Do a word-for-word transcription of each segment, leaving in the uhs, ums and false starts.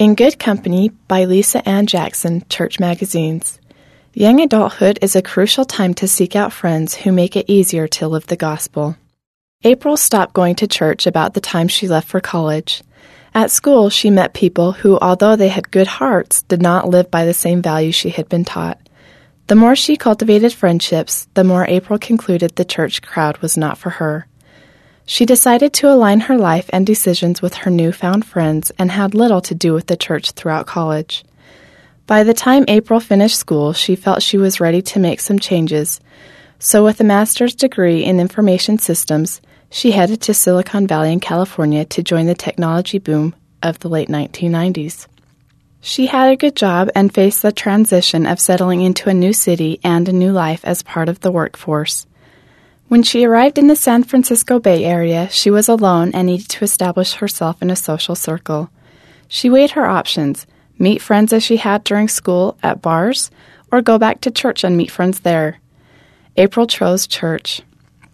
In Good Company by Lisa Ann Jackson, Church Magazines. Young adulthood is a crucial time to seek out friends who make it easier to live the gospel. April stopped going to church about the time she left for college. At school, she met people who, although they had good hearts, did not live by the same values she had been taught. The more she cultivated friendships, the more April concluded the church crowd was not for her. She decided to align her life and decisions with her newfound friends and had little to do with the church throughout college. By the time April finished school, she felt she was ready to make some changes. So with a master's degree in information systems, she headed to Silicon Valley in California to join the technology boom of the late nineteen nineties. She had a good job and faced the transition of settling into a new city and a new life as part of the workforce. When she arrived in the San Francisco Bay Area, she was alone and needed to establish herself in a social circle. She weighed her options, meet friends as she had during school at bars, or go back to church and meet friends there. April chose church.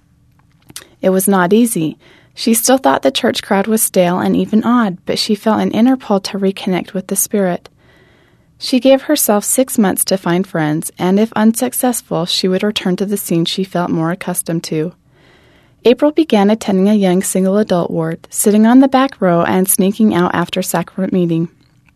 It was not easy. She still thought the church crowd was stale and even odd, but she felt an inner pull to reconnect with the Spirit. She gave herself six months to find friends, and if unsuccessful, she would return to the scene she felt more accustomed to. April began attending a young single adult ward, sitting on the back row and sneaking out after sacrament meeting.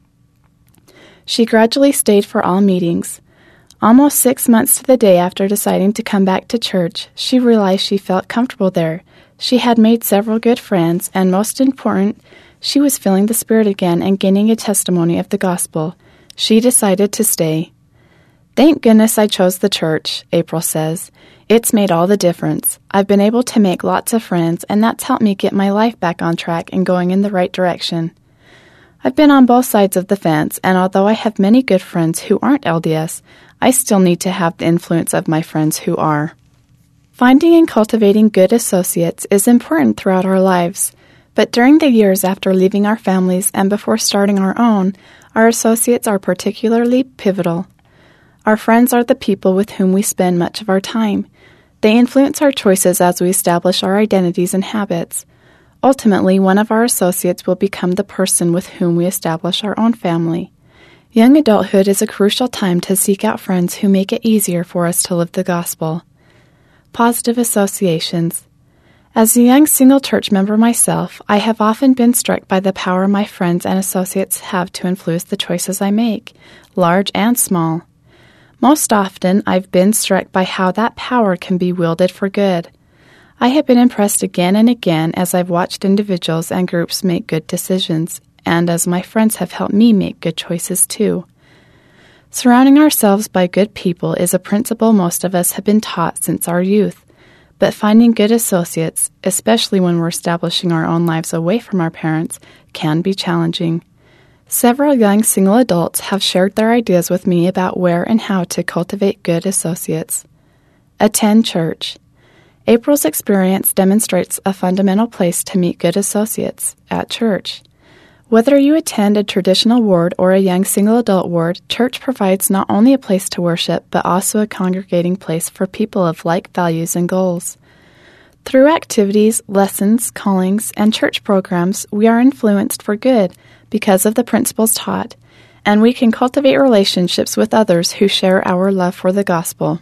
She gradually stayed for all meetings. Almost six months to the day after deciding to come back to church, she realized she felt comfortable there. She had made several good friends, and most important, she was feeling the Spirit again and gaining a testimony of the gospel. She decided to stay. "Thank goodness I chose the church," April says. "It's made all the difference. I've been able to make lots of friends, and that's helped me get my life back on track and going in the right direction. I've been on both sides of the fence, and although I have many good friends who aren't L D S, I still need to have the influence of my friends who are." Finding and cultivating good associates is important throughout our lives, but during the years after leaving our families and before starting our own, our associates are particularly pivotal. Our friends are the people with whom we spend much of our time. They influence our choices as we establish our identities and habits. Ultimately, one of our associates will become the person with whom we establish our own family. Young adulthood is a crucial time to seek out friends who make it easier for us to live the gospel. Positive associations. As a young single church member myself, I have often been struck by the power my friends and associates have to influence the choices I make, large and small. Most often, I've been struck by how that power can be wielded for good. I have been impressed again and again as I've watched individuals and groups make good decisions, and as my friends have helped me make good choices too. Surrounding ourselves by good people is a principle most of us have been taught since our youth. But finding good associates, especially when we're establishing our own lives away from our parents, can be challenging. Several young single adults have shared their ideas with me about where and how to cultivate good associates. Attend church. April's experience demonstrates a fundamental place to meet good associates, at church. Whether you attend a traditional ward or a young single adult ward, church provides not only a place to worship, but also a congregating place for people of like values and goals. Through activities, lessons, callings, and church programs, we are influenced for good because of the principles taught, and we can cultivate relationships with others who share our love for the gospel.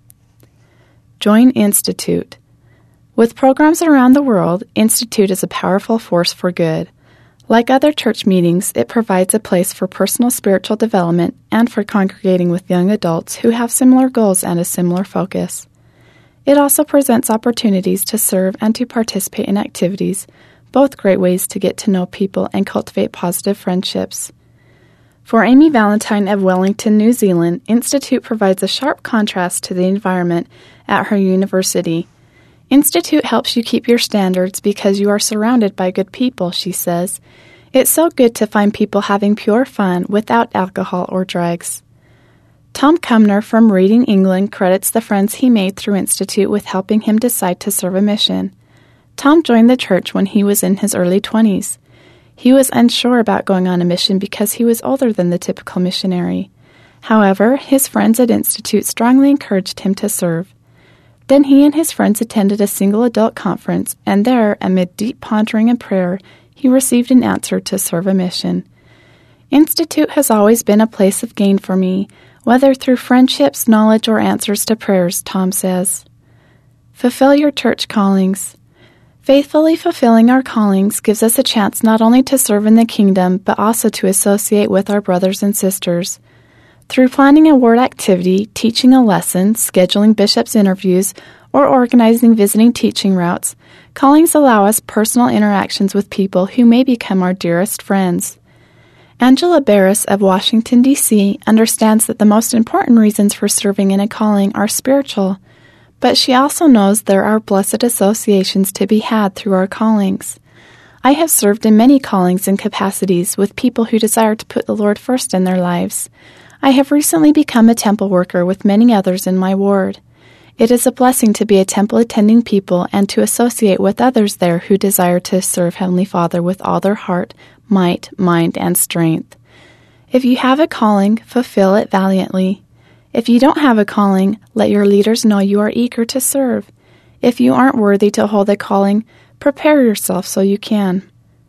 Join Institute. With programs around the world, Institute is a powerful force for good. Like other church meetings, it provides a place for personal spiritual development and for congregating with young adults who have similar goals and a similar focus. It also presents opportunities to serve and to participate in activities, both great ways to get to know people and cultivate positive friendships. For Amy Valentine of Wellington, New Zealand, Institute provides a sharp contrast to the environment at her university. Institute helps you keep your standards because you are surrounded by good people, she says. It's so good to find people having pure fun without alcohol or drugs. Tom Cumner from Reading, England, credits the friends he made through Institute with helping him decide to serve a mission. Tom joined the church when he was in his early twenties. He was unsure about going on a mission because he was older than the typical missionary. However, his friends at Institute strongly encouraged him to serve. Then he and his friends attended a single adult conference, and there, amid deep pondering and prayer, he received an answer to serve a mission. Institute has always been a place of gain for me, whether through friendships, knowledge, or answers to prayers, Tom says. Fulfill your church callings. Faithfully fulfilling our callings gives us a chance not only to serve in the kingdom, but also to associate with our brothers and sisters. Through planning a word activity, teaching a lesson, scheduling bishops' interviews, or organizing visiting teaching routes, callings allow us personal interactions with people who may become our dearest friends. Angela Barris of Washington, D C understands that the most important reasons for serving in a calling are spiritual, but she also knows there are blessed associations to be had through our callings. I have served in many callings and capacities with people who desire to put the Lord first in their lives. I have recently become a temple worker with many others in my ward. It is a blessing to be a temple-attending people and to associate with others there who desire to serve Heavenly Father with all their heart, might, mind, and strength. If you have a calling, fulfill it valiantly. If you don't have a calling, let your leaders know you are eager to serve. If you aren't worthy to hold a calling, prepare yourself so you can.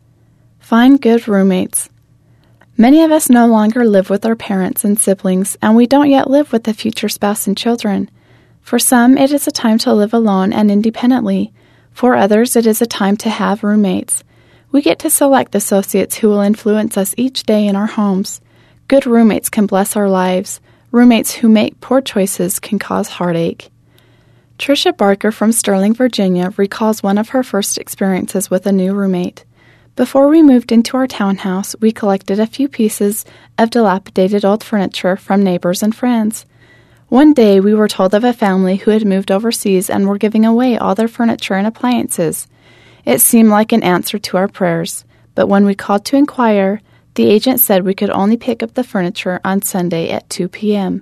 Find good roommates. Many of us no longer live with our parents and siblings, and we don't yet live with a future spouse and children. For some, it is a time to live alone and independently. For others, it is a time to have roommates. We get to select associates who will influence us each day in our homes. Good roommates can bless our lives. Roommates who make poor choices can cause heartache. Tricia Barker from Sterling, Virginia, recalls one of her first experiences with a new roommate. Before we moved into our townhouse, we collected a few pieces of dilapidated old furniture from neighbors and friends. One day, we were told of a family who had moved overseas and were giving away all their furniture and appliances. It seemed like an answer to our prayers, but when we called to inquire, the agent said we could only pick up the furniture on Sunday at two p.m.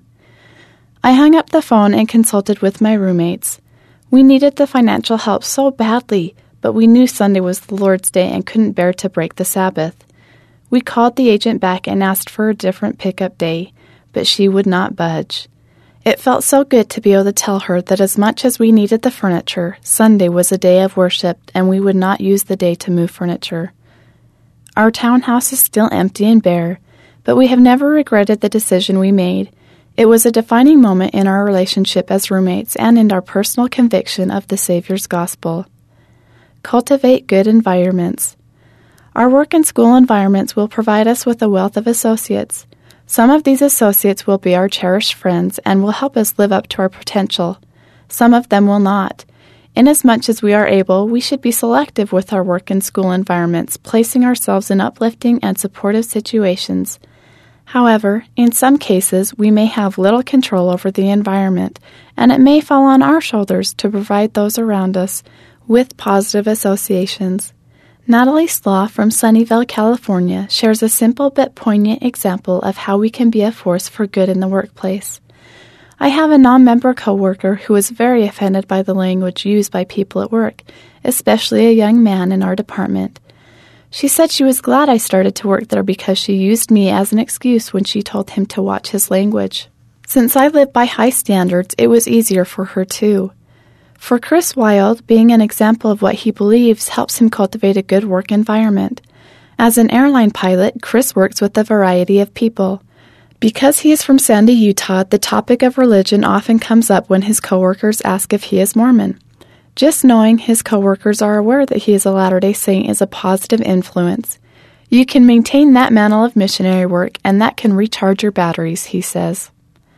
I hung up the phone and consulted with my roommates. We needed the financial help so badly, but we knew Sunday was the Lord's Day and couldn't bear to break the Sabbath. We called the agent back and asked for a different pickup day, but she would not budge. It felt so good to be able to tell her that as much as we needed the furniture, Sunday was a day of worship and we would not use the day to move furniture. Our townhouse is still empty and bare, but we have never regretted the decision we made. It was a defining moment in our relationship as roommates and in our personal conviction of the Savior's gospel. Cultivate good environments. Our work and school environments will provide us with a wealth of associates. Some of these associates will be our cherished friends and will help us live up to our potential. Some of them will not. Inasmuch as we are able, we should be selective with our work and school environments, placing ourselves in uplifting and supportive situations. However, in some cases, we may have little control over the environment, and it may fall on our shoulders to provide those around us with positive associations. Natalie Slaw from Sunnyvale, California, shares a simple but poignant example of how we can be a force for good in the workplace. I have a non-member coworker who was very offended by the language used by people at work, especially a young man in our department. She said she was glad I started to work there because she used me as an excuse when she told him to watch his language. Since I live by high standards, it was easier for her too. For Chris Wilde, being an example of what he believes helps him cultivate a good work environment. As an airline pilot, Chris works with a variety of people. Because he is from Sandy, Utah, the topic of religion often comes up when his coworkers ask if he is Mormon. Just knowing his coworkers are aware that he is a Latter-day Saint is a positive influence. You can maintain that mantle of missionary work, and that can recharge your batteries, he says.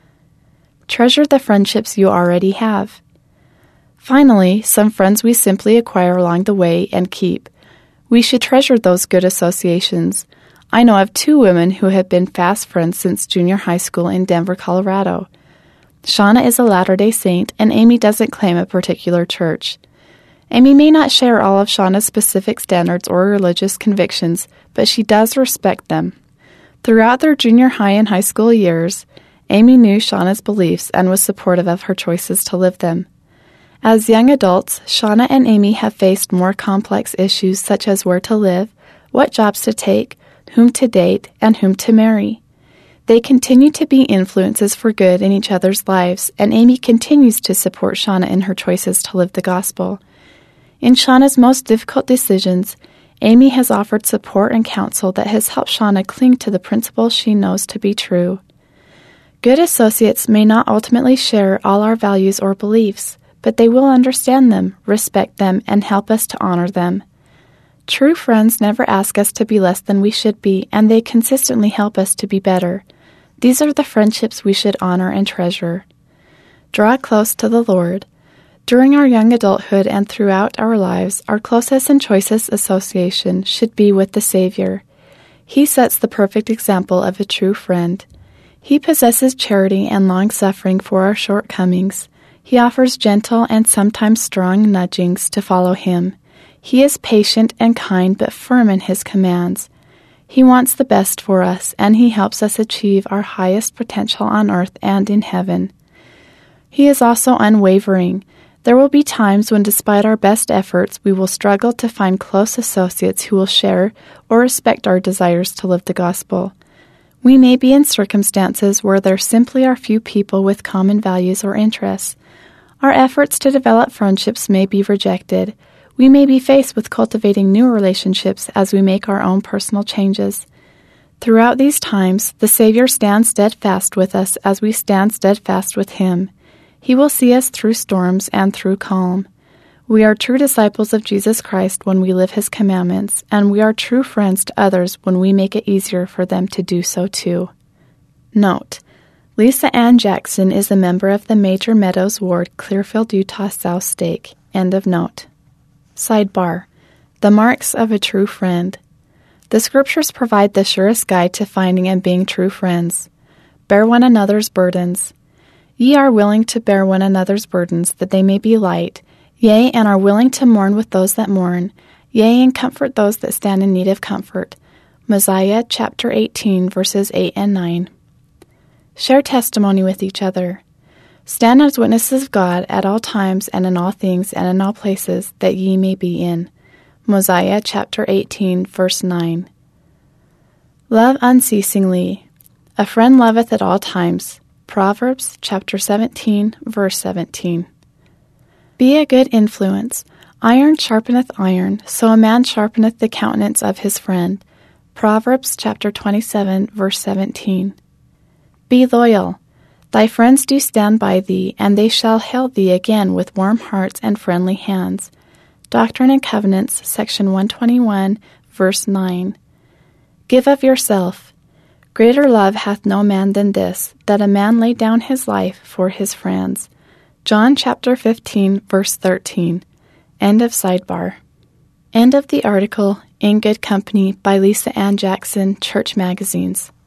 Treasure the friendships you already have. Finally, some friends we simply acquire along the way and keep. We should treasure those good associations. I know of two women who have been fast friends since junior high school in Denver, Colorado. Shauna is a Latter-day Saint, and Amy doesn't claim a particular church. Amy may not share all of Shauna's specific standards or religious convictions, but she does respect them. Throughout their junior high and high school years, Amy knew Shauna's beliefs and was supportive of her choices to live them. As young adults, Shauna and Amy have faced more complex issues such as where to live, what jobs to take, whom to date, and whom to marry. They continue to be influences for good in each other's lives, and Amy continues to support Shauna in her choices to live the gospel. In Shauna's most difficult decisions, Amy has offered support and counsel that has helped Shauna cling to the principles she knows to be true. Good associates may not ultimately share all our values or beliefs, but they will understand them, respect them, and help us to honor them. True friends never ask us to be less than we should be, and they consistently help us to be better. These are the friendships we should honor and treasure. Draw close to the Lord. During our young adulthood and throughout our lives, our closest and choicest association should be with the Savior. He sets the perfect example of a true friend. He possesses charity and long-suffering for our shortcomings. He offers gentle and sometimes strong nudgings to follow him. He is patient and kind but firm in his commands. He wants the best for us, and he helps us achieve our highest potential on earth and in heaven. He is also unwavering. There will be times when, despite our best efforts, we will struggle to find close associates who will share or respect our desires to live the gospel. We may be in circumstances where there simply are few people with common values or interests. Our efforts to develop friendships may be rejected. We may be faced with cultivating new relationships as we make our own personal changes. Throughout these times, the Savior stands steadfast with us as we stand steadfast with him. He will see us through storms and through calm. We are true disciples of Jesus Christ when we live his commandments, and we are true friends to others when we make it easier for them to do so too. Note: Lisa Ann Jackson is a member of the Major Meadows Ward, Clearfield, Utah South Stake. End of note. Sidebar: The marks of a true friend. The scriptures provide the surest guide to finding and being true friends. Bear one another's burdens. Ye are willing to bear one another's burdens, that they may be light, yea, and are willing to mourn with those that mourn, yea, and comfort those that stand in need of comfort. Mosiah chapter eighteen, verses eight and nine. Share testimony with each other. Stand as witnesses of God at all times and in all things and in all places that ye may be in. Mosiah chapter eighteen, verse nine. Love unceasingly. A friend loveth at all times. Proverbs chapter seventeen, verse seventeen. Be a good influence. Iron sharpeneth iron, so a man sharpeneth the countenance of his friend. Proverbs chapter twenty-seven, verse seventeen. Be loyal. Thy friends do stand by thee, and they shall hail thee again with warm hearts and friendly hands. Doctrine and Covenants, section one twenty-one, verse nine. Give of yourself. Greater love hath no man than this, that a man lay down his life for his friends. John chapter fifteen, verse thirteen. End of sidebar. End of the article, In Good Company, by Lisa Ann Jackson, Church Magazines.